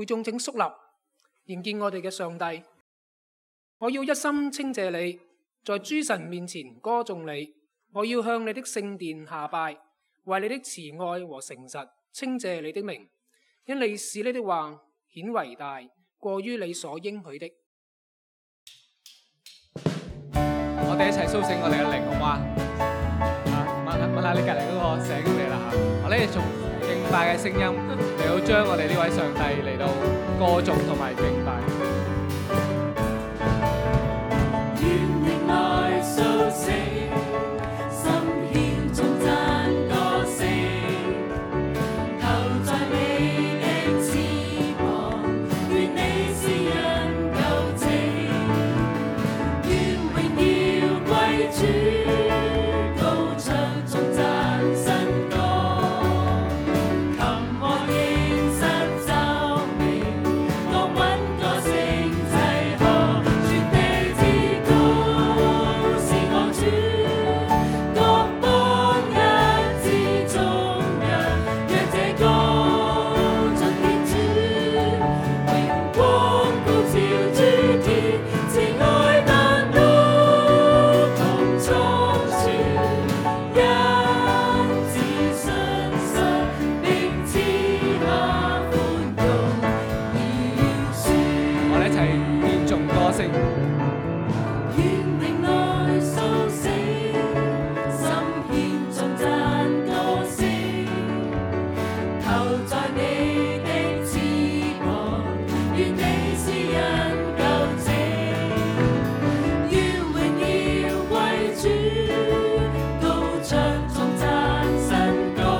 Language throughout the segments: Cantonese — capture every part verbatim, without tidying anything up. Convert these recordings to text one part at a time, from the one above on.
會眾整肅立，迎見我哋嘅上帝。我要一心稱謝你，在諸神面前歌頌你。我要向你的聖殿下拜，為你的慈愛和誠實稱謝你的名，因你使你的話顯為大，過於你所應許的。 我哋一齊甦醒我哋嘅靈，好嗎？啊，問下問下你隔離嗰個醒未啦嚇？我哋從敬拜嘅聲音嚟到將我哋呢位上帝嚟到歌頌同埋敬拜。 願靈來甦醒，心獻頌讚歌聲，求在你的翅膀，願你施恩救拯，願榮耀歸主，高唱頌讚新歌，琴和應瑟奏鳴，樂韻歌聲齊和，全地之高是我主，各邦一致頌揚，讓這歌盡獻主，榮光高照諸天，慈愛彈到穹蒼處，因自信實並賜下寬容饒恕。 我哋一齊獻頌歌聲。 願靈來甦醒，心獻頌讚歌聲，求在你的翅膀，願你施恩救拯，願榮耀歸主，高唱頌讚新歌，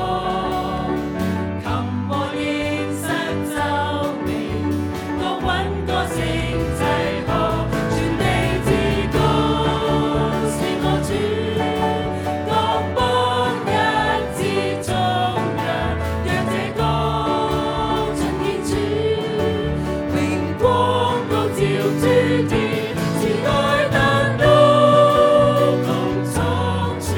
琴和應瑟奏鳴，樂韻歌聲齊和，全地之高是我主，各邦一致頌揚，讓這歌盡獻主，榮光高照諸天，慈愛彈到穹蒼處，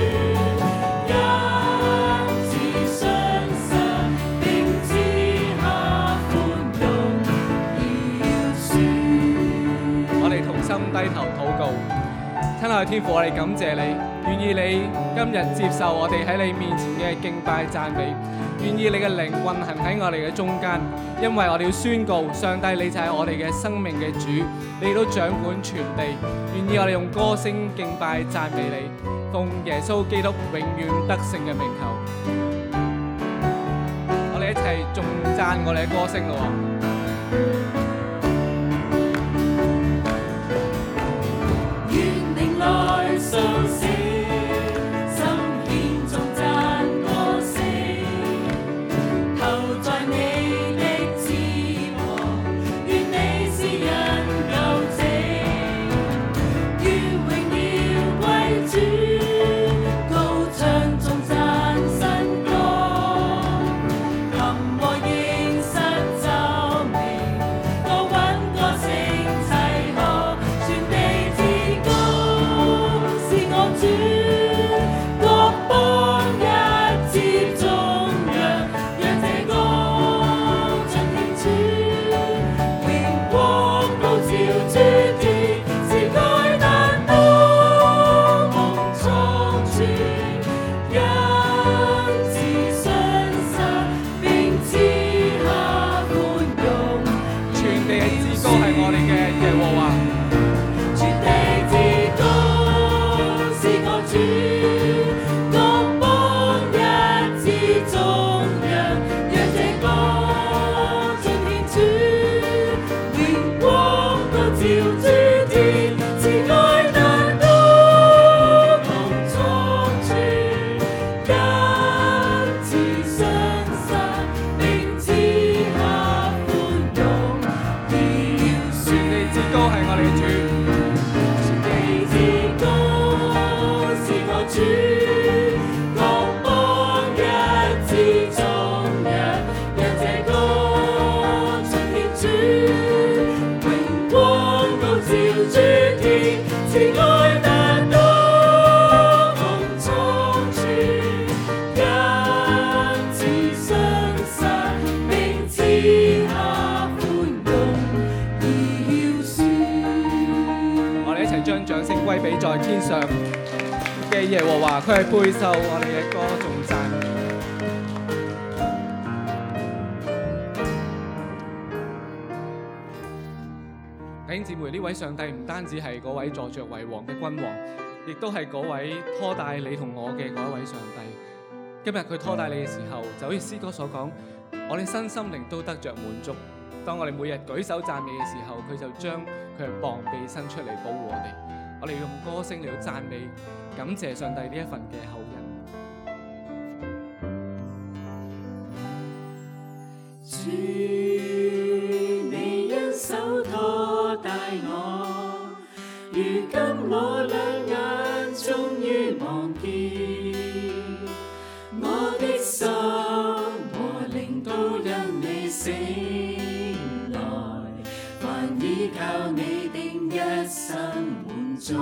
因自信實並賜下寬容饒恕。 我哋同心低頭禱告，親愛嘅天父，我哋感謝你，願意你今日接受我哋喺你面前嘅敬拜讚美，願意你嘅靈運行喺我哋嘅中間，因為我哋要宣告，上帝你就係我哋嘅生命嘅主，你都掌管全地，願意我哋用歌聲敬拜讚美你，奉耶穌基督永遠得勝嘅名求。我哋一齊頌讚我哋嘅歌聲咯喎。 願靈來甦醒，心獻頌讚歌聲，求在你的翅膀，願你施恩救拯，願榮耀歸主，高唱頌讚新歌，琴和應瑟奏鳴，樂韻歌聲齊和，全地之高是我主，各邦一致頌揚，讓這歌盡獻主，榮光高照諸天，慈愛彈到穹蒼處，因自信實並賜下寬容。 全地嘅至高係我哋嘅耶和華。 全地之高是我主，各邦一致頌揚，讓這歌盡獻主，榮光高照諸天，慈愛彈到穹蒼處，因自信實並賜下寬容饒恕。 全地至高係我哋嘅主。 全地之高是我主，各邦一致頌揚，讓這歌盡獻主，榮光高照諸天，慈愛彈到穹蒼處，因自信實並賜下寬在天上嘅耶和華，佢係配受我哋嘅歌頌讚美。弟兄姊妹，呢位上帝唔單止係嗰位坐着為王嘅君王，亦都係嗰位拖帶你同我嘅嗰一位上帝。今日佢拖帶你嘅時候，就好似詩歌所講，我哋身心靈都得着滿足。當我哋每日舉手讚美嘅時候，佢就將佢嘅膀臂伸出嚟保護我哋。我哋用歌聲嚟到讚美，感謝上帝呢一份嘅厚恩。 主，你一手拖帶我，如今我兩眼終於望見，我的心和靈都因你醒來，凡依靠你定一生滿足。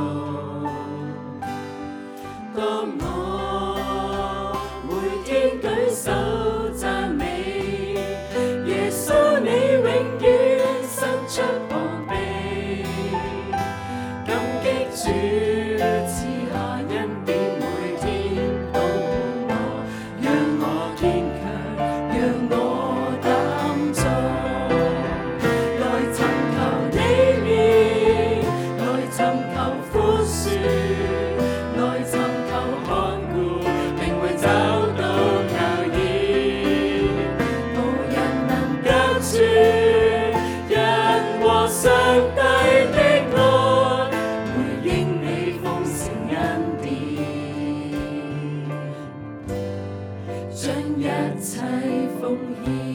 當我每天舉手讚美，耶穌你永遠伸出膀臂，感激主賜下恩典，每天保護我，讓我堅強，讓我膽壯，來尋求你面，來尋求寬恕，來尋求看顧，定會找到靠倚，無人能隔絕人和上帝的愛，回應你豐盛恩典，將一切奉獻。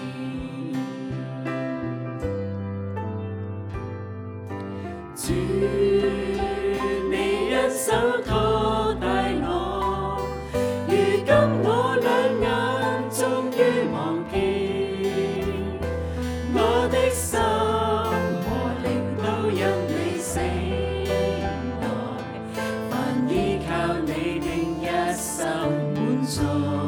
主，你一手拖帶我，如今我兩眼終於望見，我的心和靈都因你醒來，凡依靠你定一生滿足。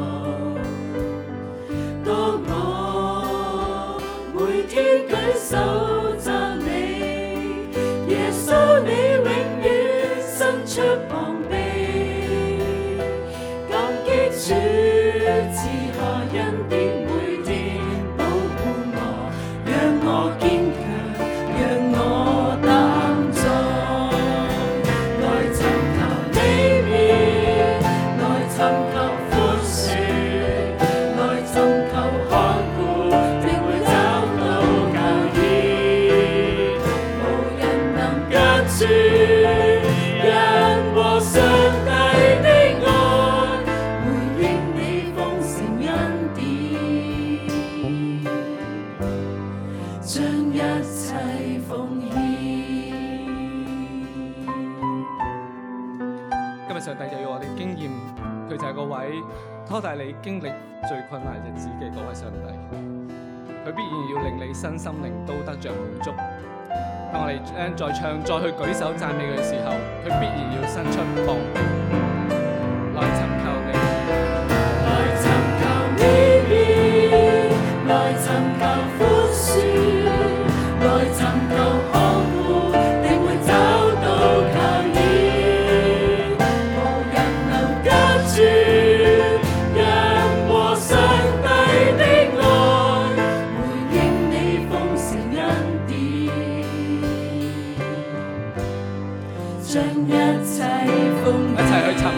當我每天舉手讚美，耶穌你永遠伸出膀臂，感激主賜下恩典，每天保護我，讓我堅強，讓我膽壯，來尋求你面，來尋求寬恕，來尋求看顧，定會找到靠倚，無人能隔絕人和上帝的愛，回應你豐盛恩典，將一切奉獻。 今日上帝就要我哋經驗，佢就係嗰位拖帶你經歷最困難日子嘅嗰位上帝。佢必然要令你身心靈都得着滿足。當我哋再唱、再去舉手讚美佢嘅時候，佢必然要伸出膀臂來尋求你。 來尋求你面，來尋求寬恕，來尋求看顧，定會找到靠倚，無人能隔絕人和上帝的愛，回應你豐盛恩典，將一切奉獻。 一齊去尋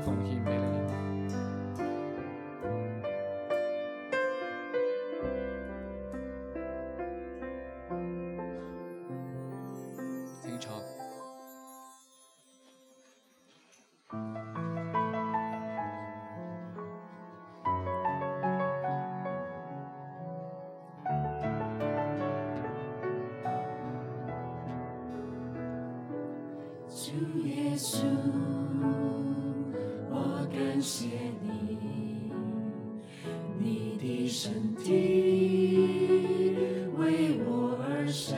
奉獻俾你。請坐。 主耶稣，我感谢你，你的身体为我而生，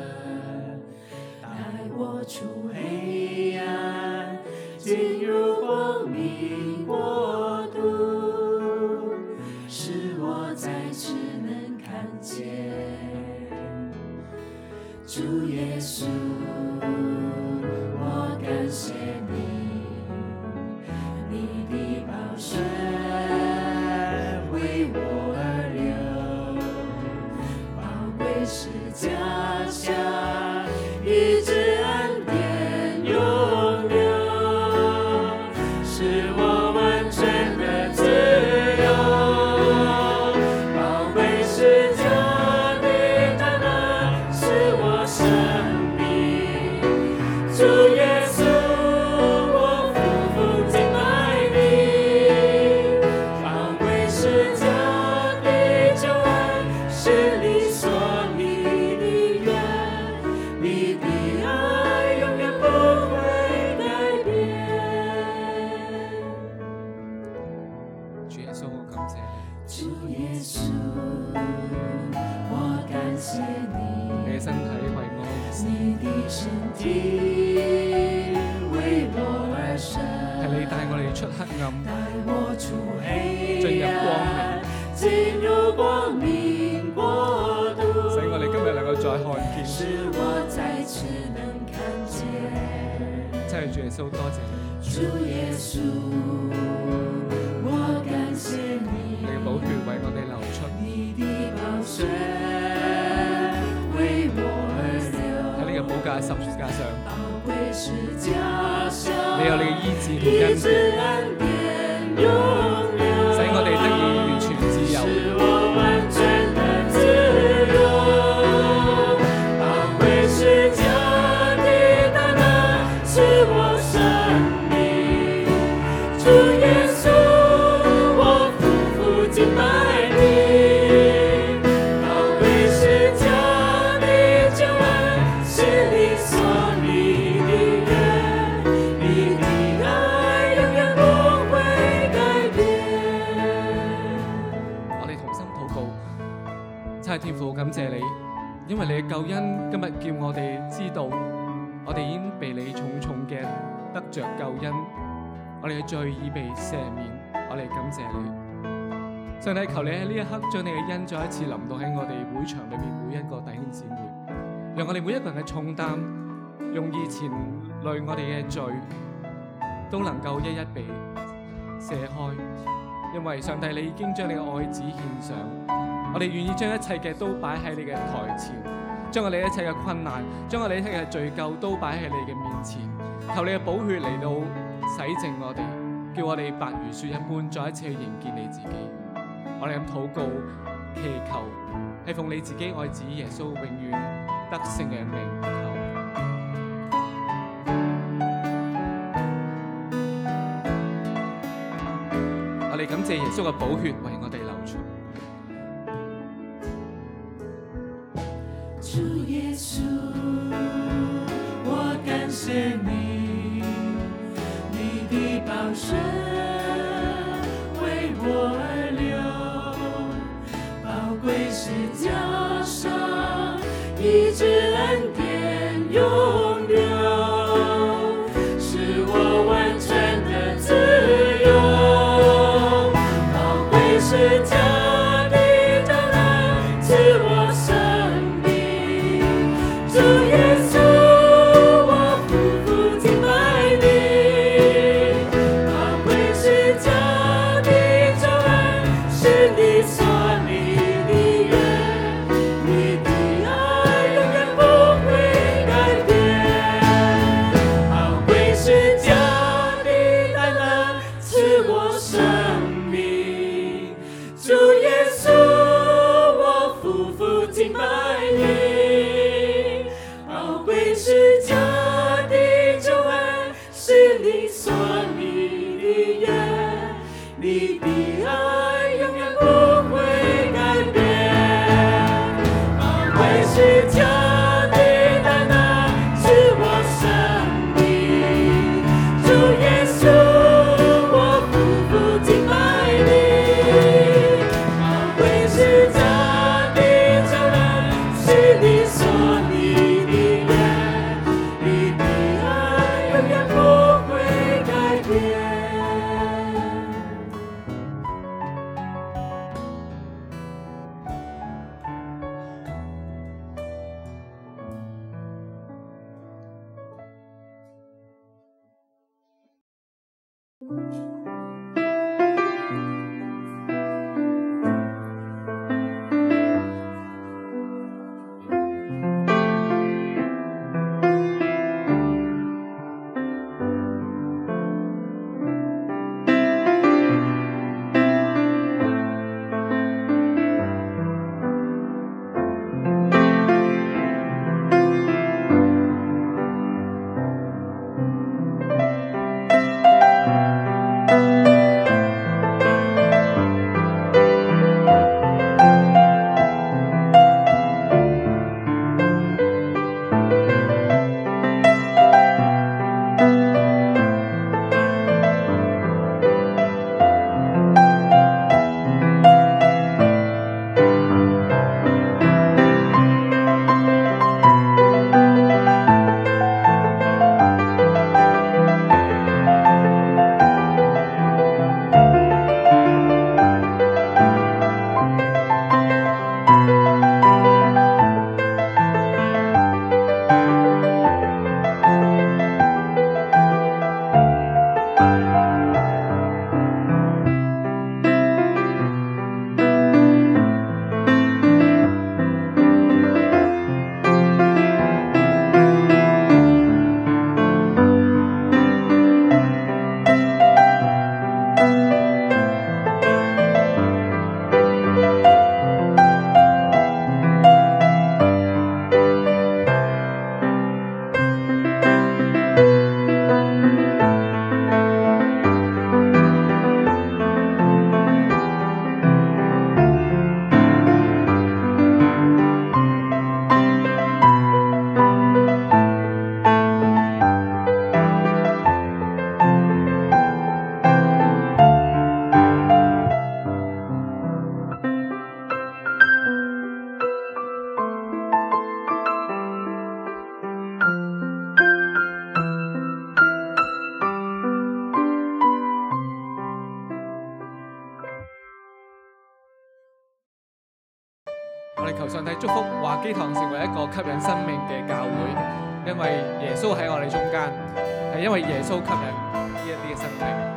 带我出黑暗，进入光明国度，使我再次能看见。主耶稣，我感谢你，你的宝血为我而流，宝贵是家乡，一直恩典永留，使我完全的自由。宝贵是家的大能，使我生命。主耶稣，我匍匐敬拜你，宝贵是家的救恩，是你所立的约，你的爱永远不会改变。 主耶穌，我感謝你， 主耶穌，我感謝你， 你嘅身體為我而死， 你的身體為我而生， 係你帶我哋出黑暗， 帶我出黑進入光暗，進入光明國度， 使我哋今日能夠再看見。 使我再次能看見。 真係主耶穌，多謝你， 主耶穌，我感謝你， 你嘅寶血為我哋流出， 你的寶血為我而流， 喺呢個寶架十字架上， 寶貴是家鄉， 你有你嘅醫治同醫治恩典永留， 使我哋得以完全自由。 使我完全的自由，寶貴是家的大能，使我生命。主耶穌，我匍匐敬拜你，寶貴是家的救恩，是你所立的約，你的愛永遠不會改變。 我哋同心禱告，真係天父，感謝你，因為你嘅救恩今日叫我哋知道，我哋已經被你重重嘅得着救恩，我哋嘅罪已被赦免，我哋感謝你。上帝，求你喺呢一刻將你嘅恩再一次臨到喺我哋會場裏面每一個弟兄姊妹，讓我哋每一個人嘅重擔，用以前累我哋嘅罪，都能夠一一被卸開。因為上帝，你已經將你嘅愛子獻上，我哋願意將一切嘅都擺喺你嘅台前，將我哋一切嘅困難，將我哋一切嘅罪疚都擺喺你嘅面前，求你嘅寶血嚟到洗淨我哋，叫我哋白如雪一般再一次去迎見你自己。我哋咁禱告祈求，係奉你自己愛子耶穌永遠得勝嘅名求。我哋感謝耶穌嘅寶血為我哋流出。 主耶穌，我感謝你，你的寶血為我而流，寶貴是家鄉，醫治恩典永留，使我完全的自由，寶貴是家的大能，使我生命。主耶穌，我匍匐敬拜你，寶貴是家的救恩，是你所立的約，你的愛永遠不會改變。 我哋求上帝祝福華基堂成為一個吸引生命嘅教會，因為耶穌喺我哋中間，係因為耶穌吸引呢一啲嘅生命。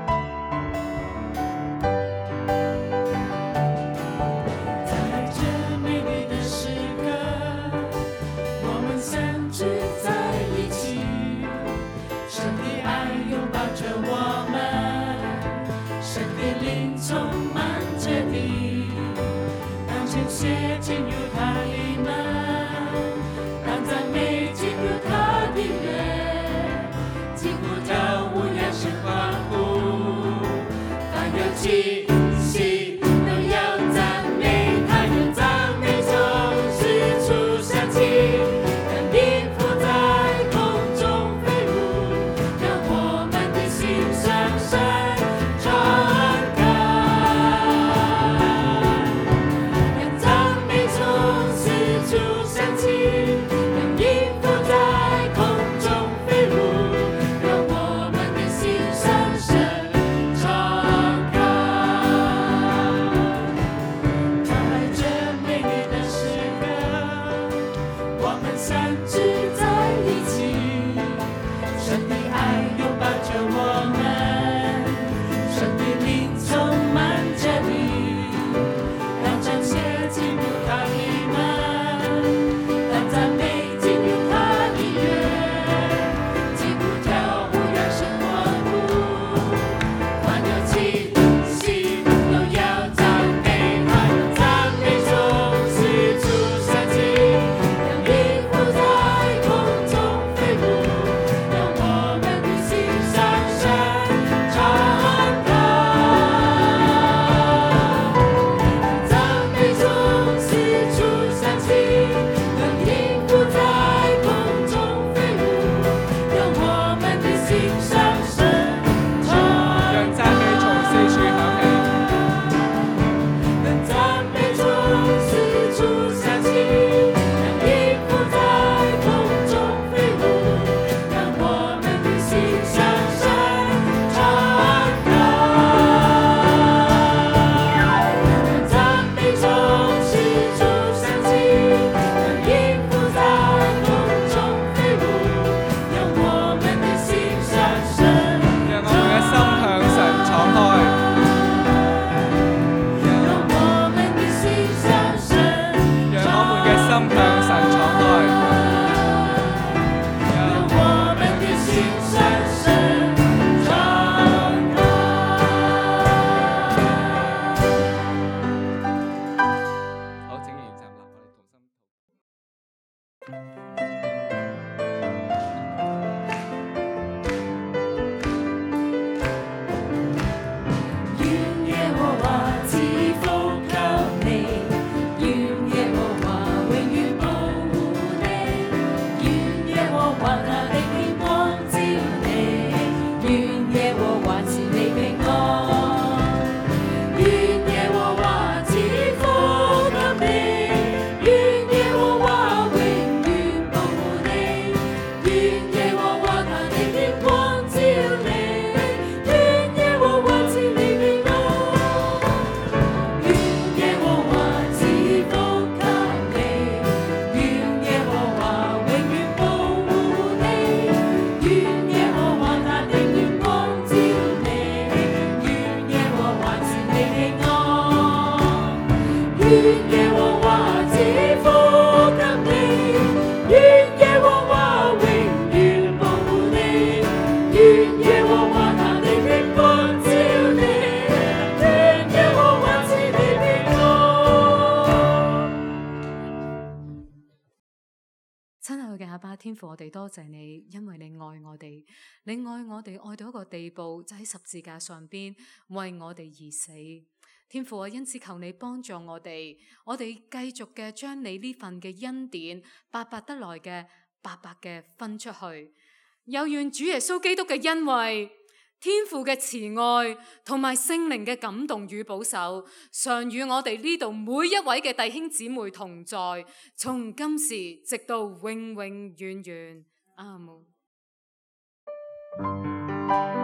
天父，我哋多謝你，因為你愛我哋，你愛我哋愛到一個地步，就喺十字架上邊為我哋而死。天父啊，因此求你幫助我哋，我哋繼續嘅將你呢份嘅恩典白白得來嘅白白嘅分出去。有願主耶穌基督嘅恩惠、天父嘅慈愛同埋聖靈嘅感動與保守，常與我哋呢度每一位嘅弟兄姊妹同在，從今時直到永永遠遠。阿門。